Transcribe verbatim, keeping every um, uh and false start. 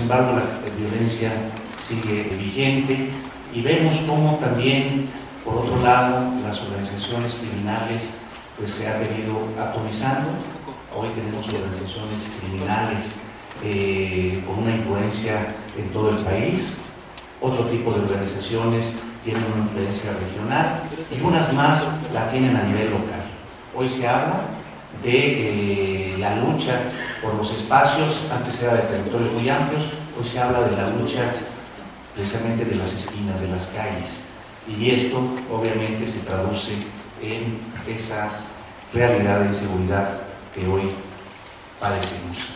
embargo la, la violencia sigue vigente y vemos cómo también, por otro lado, las organizaciones criminales pues se han venido atomizando. Hoy tenemos organizaciones criminales eh, con una influencia en todo el país, otro tipo de organizaciones tienen una influencia regional y unas más la tienen a nivel local. Hoy se habla de eh, la lucha por los espacios, antes era de territorios muy amplios, hoy se habla de la lucha precisamente de las esquinas, de las calles, y esto obviamente se traduce en esa realidad de inseguridad que hoy padecemos.